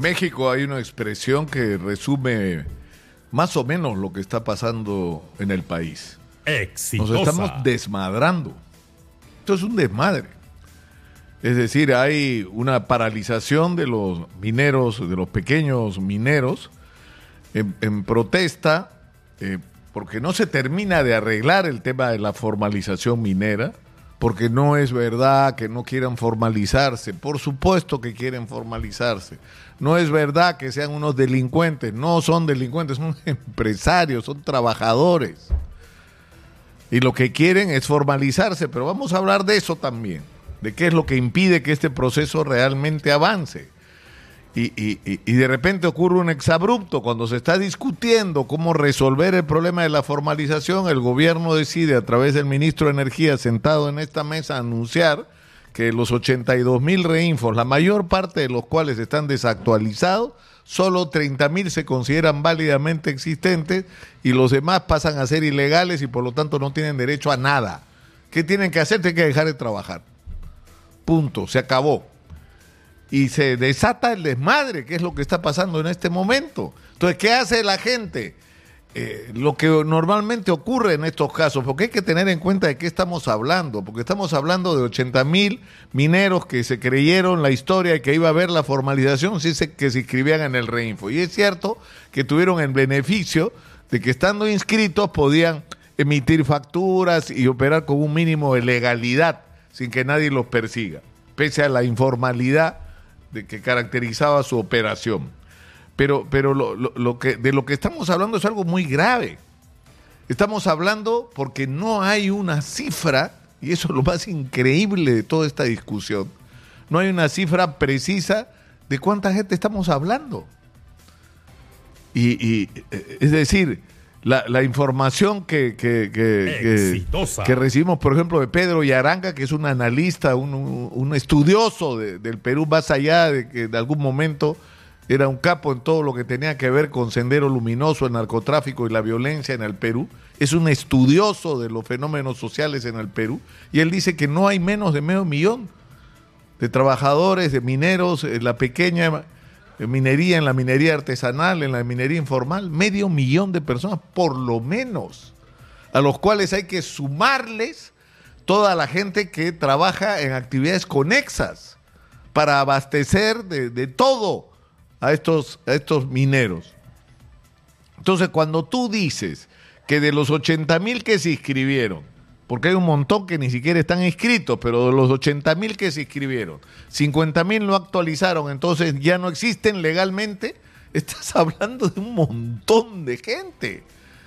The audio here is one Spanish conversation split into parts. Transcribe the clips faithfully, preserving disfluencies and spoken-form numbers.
México hay una expresión que resume más o menos lo que está pasando en el país. Exitosa. Nos estamos desmadrando. Esto es un desmadre. Es decir, hay una paralización de los mineros, de los pequeños mineros, en, en protesta, eh, porque no se termina de arreglar el tema de la formalización minera, porque no es verdad que no quieran formalizarse. Por supuesto que quieren formalizarse. No es verdad que sean unos delincuentes. No son delincuentes, son empresarios, son trabajadores. Y lo que quieren es formalizarse, pero vamos a hablar de eso también, de qué es lo que impide que este proceso realmente avance. Y, y, y de repente ocurre un exabrupto. Cuando se está discutiendo cómo resolver el problema de la formalización, el gobierno decide, a través del ministro de Energía sentado en esta mesa, anunciar que los ochenta y dos mil reinfos, la mayor parte de los cuales están desactualizados, solo treinta mil se consideran válidamente existentes y los demás pasan a ser ilegales y por lo tanto no tienen derecho a nada. ¿Qué tienen que hacer? Tienen que dejar de trabajar. Punto, se acabó. Y se desata el desmadre, que es lo que está pasando en este momento. Entonces, ¿qué hace la gente? Eh, lo que normalmente ocurre en estos casos, porque hay que tener en cuenta de qué estamos hablando, porque estamos hablando de ochenta mil mineros que se creyeron la historia y que iba a haber la formalización si se, que se inscribían en el Reinfo. Y es cierto que tuvieron el beneficio de que estando inscritos podían emitir facturas y operar con un mínimo de legalidad sin que nadie los persiga, pese a la informalidad de que caracterizaba su operación. Pero, pero lo, lo, lo que, de lo que estamos hablando es algo muy grave. Estamos hablando porque no hay una cifra, y eso es lo más increíble de toda esta discusión, no hay una cifra precisa de cuánta gente estamos hablando. Y, y es decir, la, la información que, que, que, que, que recibimos, por ejemplo, de Pedro Yaranga, que es un analista, un, un, un estudioso de, del Perú, más allá de que en algún momento era un capo en todo lo que tenía que ver con Sendero Luminoso, el narcotráfico y la violencia en el Perú. Es un estudioso de los fenómenos sociales en el Perú. Y él dice que no hay menos de medio millón de trabajadores, de mineros, en la pequeña minería, en la minería artesanal, en la minería informal. Medio millón de personas, por lo menos, a los cuales hay que sumarles toda la gente que trabaja en actividades conexas para abastecer de, de todo a estos, a estos mineros. Entonces, cuando tú dices que de los ochenta mil que se inscribieron, porque hay un montón que ni siquiera están inscritos, pero de los ochenta mil que se inscribieron, cincuenta mil no actualizaron, entonces ya no existen legalmente, estás hablando de un montón de gente.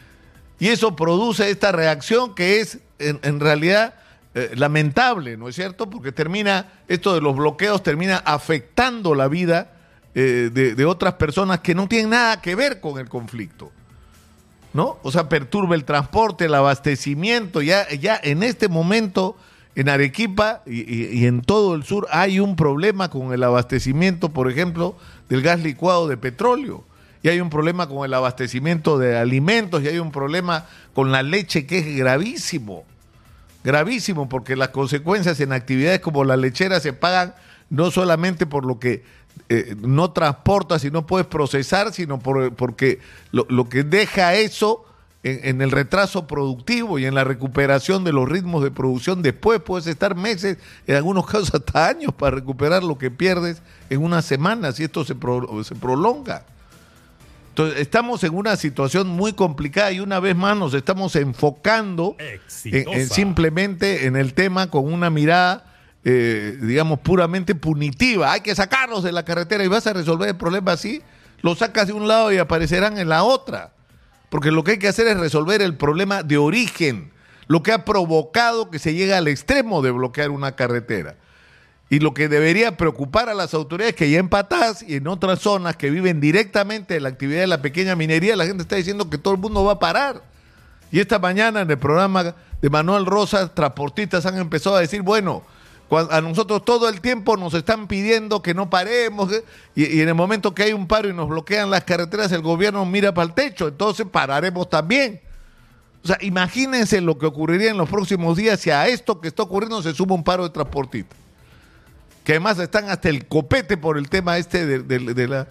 Y eso produce esta reacción que es, en, en realidad, eh, lamentable, ¿no es cierto? Porque termina, esto de los bloqueos termina afectando la vida Eh, de, de otras personas que no tienen nada que ver con el conflicto, ¿no? O sea, perturba el transporte, el abastecimiento. Ya, ya en este momento en Arequipa y, y, y en todo el sur hay un problema con el abastecimiento, por ejemplo, del gas licuado de petróleo. Y hay un problema con el abastecimiento de alimentos y hay un problema con la leche que es gravísimo. Gravísimo, porque las consecuencias en actividades como la lechera se pagan no solamente por lo que Eh, no transportas y no puedes procesar, sino por, porque lo, lo que deja eso en, en el retraso productivo y en la recuperación de los ritmos de producción. Después puedes estar meses, en algunos casos hasta años, para recuperar lo que pierdes en unas semanas, y esto se, pro, se prolonga. Entonces estamos en una situación muy complicada y una vez más nos estamos enfocando en, en simplemente en el tema con una mirada Eh, digamos, puramente punitiva. Hay que sacarlos de la carretera y vas a resolver el problema así. Los sacas de un lado y aparecerán en la otra. Porque lo que hay que hacer es resolver el problema de origen, lo que ha provocado que se llegue al extremo de bloquear una carretera. Y lo que debería preocupar a las autoridades, que ya en Patás y en otras zonas que viven directamente de la actividad de la pequeña minería, la gente está diciendo que todo el mundo va a parar. Y esta mañana en el programa de Manuel Rosas, transportistas han empezado a decir, bueno, a nosotros todo el tiempo nos están pidiendo que no paremos, ¿eh? y, y en el momento que hay un paro y nos bloquean las carreteras, el gobierno mira para el techo, entonces pararemos también. O sea, imagínense lo que ocurriría en los próximos días si a esto que está ocurriendo se suma un paro de transportistas, que además están hasta el copete por el tema este de, de, de, la,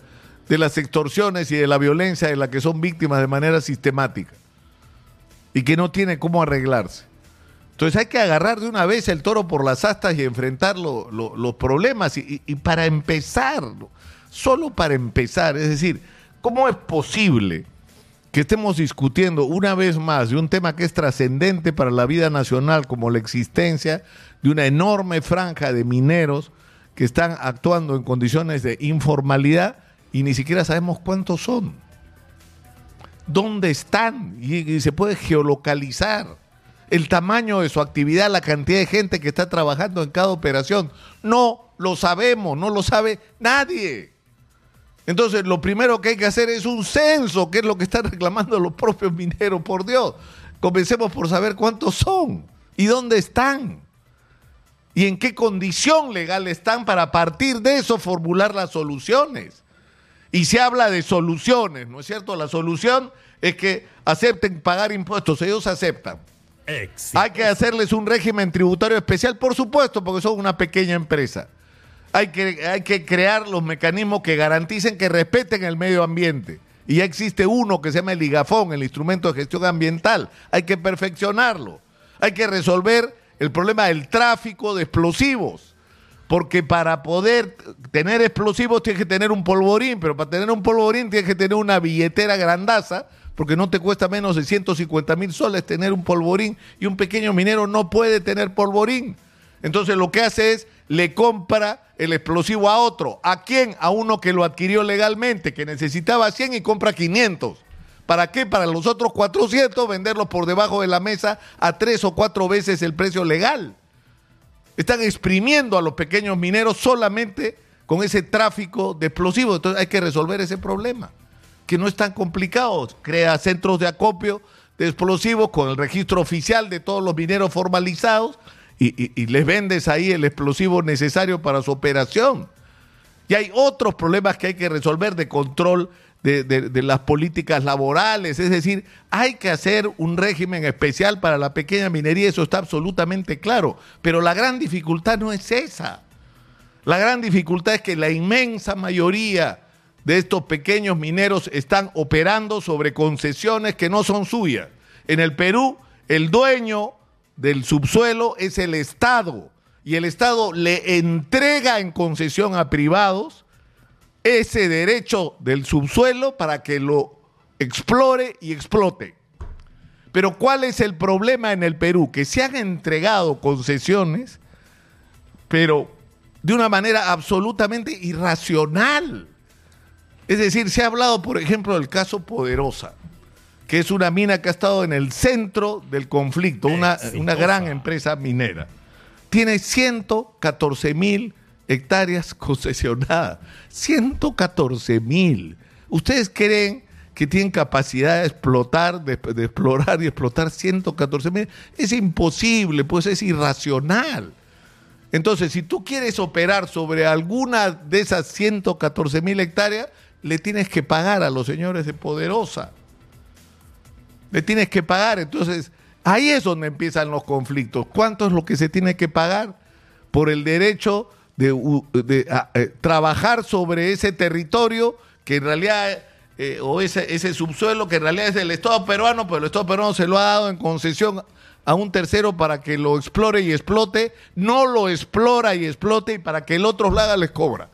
de las extorsiones y de la violencia de la que son víctimas de manera sistemática y que no tiene cómo arreglarse. Entonces hay que agarrar de una vez el toro por las astas y enfrentar lo, lo, los problemas. Y, y, y para empezar, solo para empezar, es decir, ¿cómo es posible que estemos discutiendo una vez más de un tema que es trascendente para la vida nacional, como la existencia de una enorme franja de mineros que están actuando en condiciones de informalidad y ni siquiera sabemos cuántos son? ¿Dónde están? Y, y se puede geolocalizar el tamaño de su actividad, la cantidad de gente que está trabajando en cada operación. No lo sabemos, no lo sabe nadie. Entonces, lo primero que hay que hacer es un censo, que es lo que están reclamando los propios mineros, por Dios. Comencemos por saber cuántos son y dónde están y en qué condición legal están para a partir de eso formular las soluciones. Y se habla de soluciones, ¿no es cierto? La solución es que acepten pagar impuestos, ellos aceptan. Éxito. Hay que hacerles un régimen tributario especial, por supuesto, porque son una pequeña empresa. Hay que, hay que crear los mecanismos que garanticen que respeten el medio ambiente. Y ya existe uno que se llama el IGAFON, el Instrumento de Gestión Ambiental. Hay que perfeccionarlo. Hay que resolver el problema del tráfico de explosivos. Porque para poder tener explosivos tienes que tener un polvorín, pero para tener un polvorín tienes que tener una billetera grandaza, porque no te cuesta menos de ciento cincuenta mil soles tener un polvorín, y un pequeño minero no puede tener polvorín. Entonces lo que hace es, le compra el explosivo a otro. ¿A quién? A uno que lo adquirió legalmente, que necesitaba cien y compra quinientos. ¿Para qué? Para los otros cuatrocientos venderlos por debajo de la mesa a tres o cuatro veces el precio legal. Están exprimiendo a los pequeños mineros solamente con ese tráfico de explosivos. Entonces hay que resolver ese problema, que no es tan complicado. Crea centros de acopio de explosivos con el registro oficial de todos los mineros formalizados y, y, y les vendes ahí el explosivo necesario para su operación. Y hay otros problemas que hay que resolver de control de, de, de las políticas laborales. Es decir, hay que hacer un régimen especial para la pequeña minería, eso está absolutamente claro. Pero la gran dificultad no es esa. La gran dificultad es que la inmensa mayoría de estos pequeños mineros están operando sobre concesiones que no son suyas. En el Perú, el dueño del subsuelo es el Estado, y el Estado le entrega en concesión a privados ese derecho del subsuelo para que lo explore y explote. Pero ¿cuál es el problema en el Perú? Que se han entregado concesiones, pero de una manera absolutamente irracional. Es decir, se ha hablado, por ejemplo, del caso Poderosa, que es una mina que ha estado en el centro del conflicto, una, una gran empresa minera. Tiene ciento catorce mil hectáreas concesionadas. ciento catorce mil. ¿Ustedes creen que tienen capacidad de explotar, de, de explorar y explotar ciento catorce mil? Es imposible, pues es irracional. Entonces, si tú quieres operar sobre alguna de esas ciento catorce mil hectáreas, le tienes que pagar a los señores de Poderosa. Le tienes que pagar. Entonces, ahí es donde empiezan los conflictos. ¿Cuánto es lo que se tiene que pagar por el derecho de, de a, a, trabajar sobre ese territorio que en realidad, eh, o ese, ese subsuelo que en realidad es del Estado peruano, pero el Estado peruano se lo ha dado en concesión a un tercero para que lo explore y explote, no lo explora y explote, y para que el otro lo haga les cobra?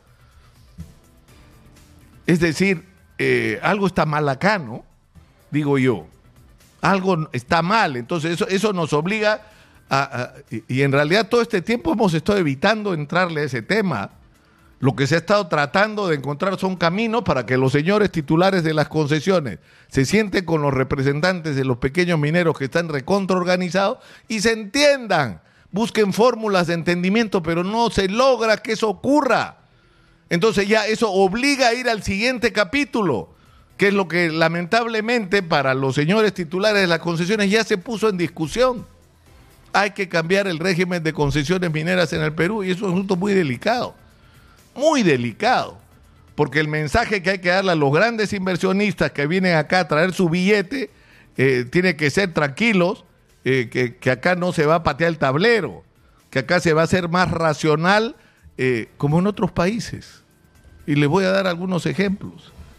Es decir, eh, algo está mal acá, ¿no? Digo yo. Algo está mal. Entonces eso, eso nos obliga a, a... Y en realidad todo este tiempo hemos estado evitando entrarle a ese tema. Lo que se ha estado tratando de encontrar son caminos para que los señores titulares de las concesiones se sienten con los representantes de los pequeños mineros que están recontraorganizados y se entiendan. Busquen fórmulas de entendimiento, pero no se logra que eso ocurra. Entonces ya eso obliga a ir al siguiente capítulo, que es lo que lamentablemente para los señores titulares de las concesiones ya se puso en discusión. Hay que cambiar el régimen de concesiones mineras en el Perú, y eso es un asunto muy delicado, muy delicado, porque el mensaje que hay que darle a los grandes inversionistas que vienen acá a traer su billete eh, tiene que ser tranquilos, eh, que, que acá no se va a patear el tablero, que acá se va a hacer más racional, eh, como en otros países. Y les voy a dar algunos ejemplos.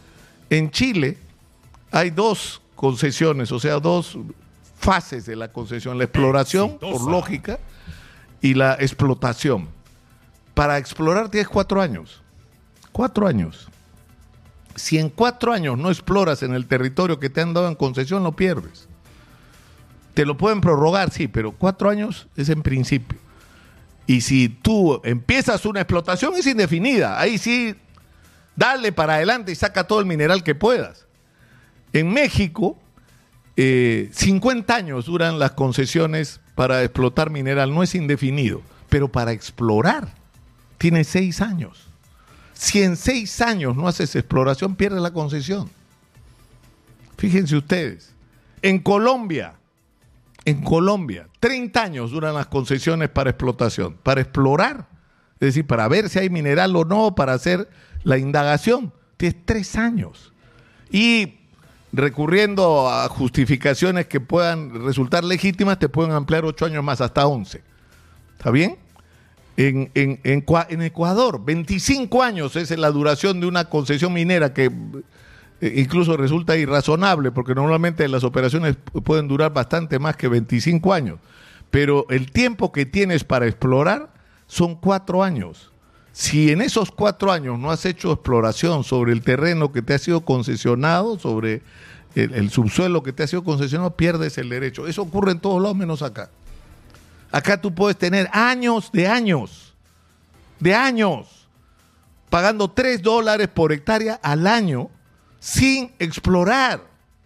En Chile hay dos concesiones, o sea, dos fases de la concesión, la exploración, Exitosa. por lógica, y la explotación. Para explorar tienes cuatro años, cuatro años. Si en cuatro años no exploras en el territorio que te han dado en concesión, lo pierdes. Te lo pueden prorrogar, sí, pero cuatro años es en principio. Y si tú empiezas una explotación, es indefinida. Ahí sí, dale para adelante y saca todo el mineral que puedas. En México, eh, cincuenta años duran las concesiones para explotar mineral. No es indefinido, pero para explorar tiene seis años. Si en seis años no haces exploración, pierdes la concesión. Fíjense ustedes, en Colombia, en Colombia, treinta años duran las concesiones para explotación, para explorar, es decir, para ver si hay mineral o no, para hacer la indagación, tienes tres años. Y recurriendo a justificaciones que puedan resultar legítimas, te pueden ampliar ocho años más, hasta once. ¿Está bien? En, en, en, en Ecuador, veinticinco años es la duración de una concesión minera, que incluso resulta irrazonable, porque normalmente las operaciones pueden durar bastante más que veinticinco años, pero el tiempo que tienes para explorar son cuatro años. Si en esos cuatro años no has hecho exploración sobre el terreno que te ha sido concesionado, sobre el, el subsuelo que te ha sido concesionado, pierdes el derecho. Eso ocurre en todos lados menos acá. Acá tú puedes tener años de años, de años, pagando tres dólares por hectárea al año sin explorar.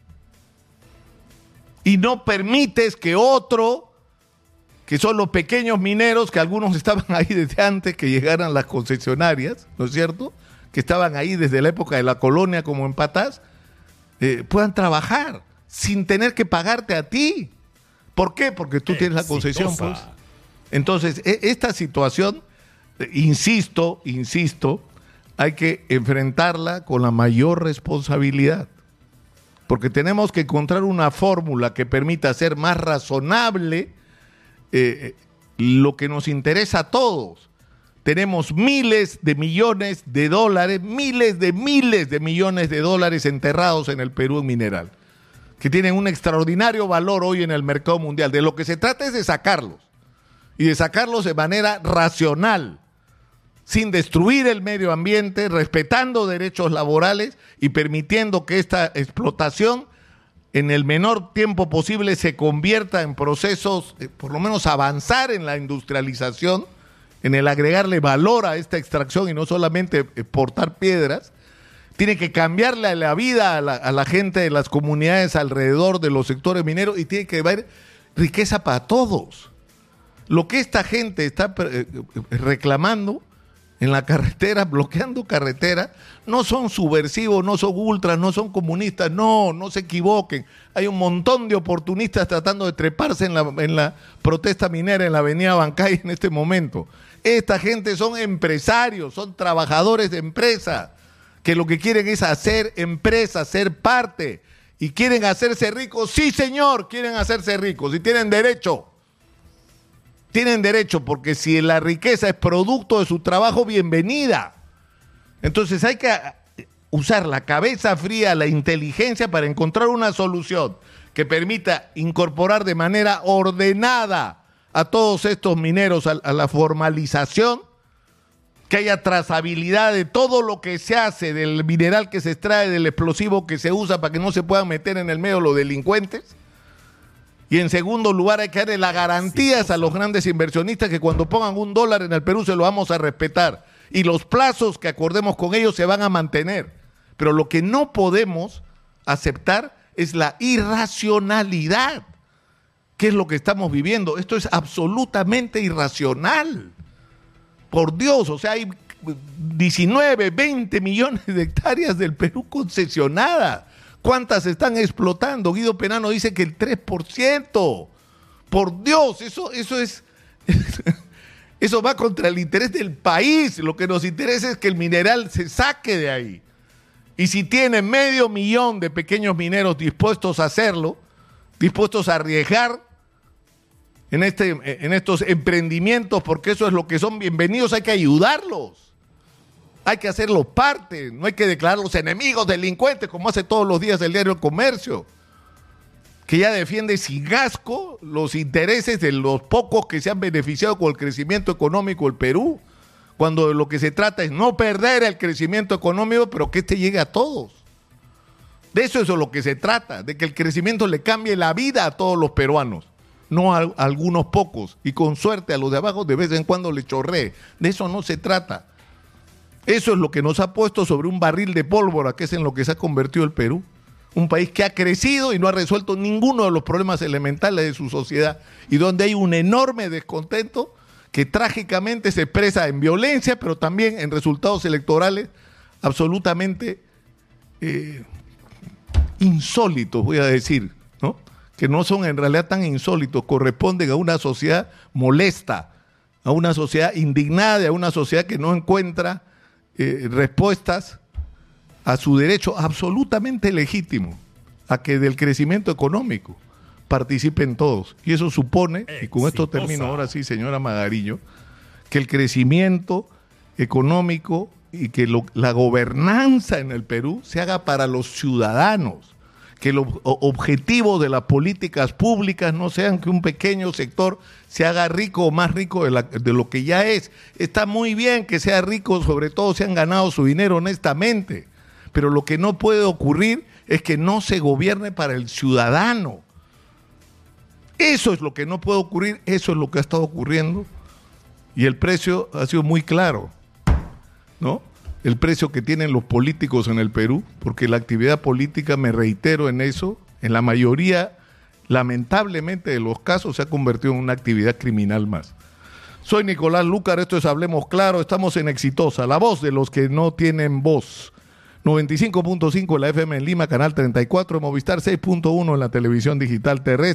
Y no permites que otro, que son los pequeños mineros, que algunos estaban ahí desde antes que llegaran las concesionarias, ¿no es cierto?, que estaban ahí desde la época de la colonia como en Patás, eh, puedan trabajar sin tener que pagarte a ti. ¿Por qué? Porque tú tienes la concesión, pues. Entonces, esta situación, insisto, insisto, hay que enfrentarla con la mayor responsabilidad, porque tenemos que encontrar una fórmula que permita hacer más razonable eh, lo que nos interesa a todos. Tenemos miles de millones de dólares, miles de miles de millones de dólares enterrados en el Perú en mineral, que tienen un extraordinario valor hoy en el mercado mundial. De lo que se trata es de sacarlos, y de sacarlos de manera racional, sin destruir el medio ambiente, respetando derechos laborales y permitiendo que esta explotación en el menor tiempo posible se convierta en procesos, eh, por lo menos avanzar en la industrialización, en el agregarle valor a esta extracción y no solamente exportar piedras. Tiene que cambiarle la vida a la, a la gente de las comunidades alrededor de los sectores mineros, y tiene que haber riqueza para todos. Lo que esta gente está reclamando en la carretera, bloqueando carretera, no son subversivos, no son ultras, no son comunistas, no, no se equivoquen. Hay un montón de oportunistas tratando de treparse en la, en la protesta minera en la avenida Bancay en este momento. Esta gente son empresarios, son trabajadores de empresa, que lo que quieren es hacer empresa, ser parte, y quieren hacerse ricos. Sí, señor, quieren hacerse ricos y tienen derecho. Tienen derecho, porque si la riqueza es producto de su trabajo, bienvenida. Entonces hay que usar la cabeza fría, la inteligencia para encontrar una solución que permita incorporar de manera ordenada a todos estos mineros a, a la formalización, que haya trazabilidad de todo lo que se hace, del mineral que se extrae, del explosivo que se usa, para que no se puedan meter en el medio los delincuentes. Y en segundo lugar, hay que darle las garantías a los grandes inversionistas que cuando pongan un dólar en el Perú se lo vamos a respetar. Y los plazos que acordemos con ellos se van a mantener. Pero lo que no podemos aceptar es la irracionalidad, que es lo que estamos viviendo. Esto es absolutamente irracional. Por Dios, o sea, hay diecinueve, veinte millones de hectáreas del Perú concesionadas. ¿Cuántas están explotando? Guido Penano dice que el tres por ciento. Por Dios, eso, eso es... eso va contra el interés del país. Lo que nos interesa es que el mineral se saque de ahí. Y si tiene medio millón de pequeños mineros dispuestos a hacerlo, dispuestos a arriesgar en, este, en estos emprendimientos, porque eso es lo que son, bienvenidos, hay que ayudarlos. Hay que hacerlos parte, no hay que declararlos enemigos, delincuentes, como hace todos los días el diario El Comercio, que ya defiende sin asco los intereses de los pocos que se han beneficiado con el crecimiento económico del Perú, cuando de lo que se trata es no perder el crecimiento económico, pero que este llegue a todos. De eso es lo que se trata, de que el crecimiento le cambie la vida a todos los peruanos, no a, a algunos pocos, y con suerte a los de abajo de vez en cuando le chorree. De eso no se trata. Eso es lo que nos ha puesto sobre un barril de pólvora, que es en lo que se ha convertido el Perú. Un país que ha crecido y no ha resuelto ninguno de los problemas elementales de su sociedad, y donde hay un enorme descontento que trágicamente se expresa en violencia, pero también en resultados electorales absolutamente eh, insólitos, voy a decir, ¿no? Que no son en realidad tan insólitos, corresponden a una sociedad molesta, a una sociedad indignada, a una sociedad que no encuentra eh, respuestas a su derecho absolutamente legítimo a que del crecimiento económico participen todos. Y eso supone, Exitosa. Y con esto termino ahora sí, señora Magariño, que el crecimiento económico y que lo, la gobernanza en el Perú se haga para los ciudadanos, que los objetivos de las políticas públicas no sean que un pequeño sector se haga rico o más rico de, la, de lo que ya es. Está muy bien que sea rico, sobre todo si han ganado su dinero honestamente, pero lo que no puede ocurrir es que no se gobierne para el ciudadano. Eso es lo que no puede ocurrir, eso es lo que ha estado ocurriendo, y el precio ha sido muy claro, ¿no? El precio que tienen los políticos en el Perú, porque la actividad política, me reitero en eso, en la mayoría, lamentablemente de los casos, se ha convertido en una actividad criminal más. Soy Nicolás Lúcar, esto es Hablemos Claro, estamos en Exitosa, la voz de los que no tienen voz. noventa y cinco punto cinco en la F M en Lima, canal treinta y cuatro, Movistar seis punto uno en la televisión digital terrestre.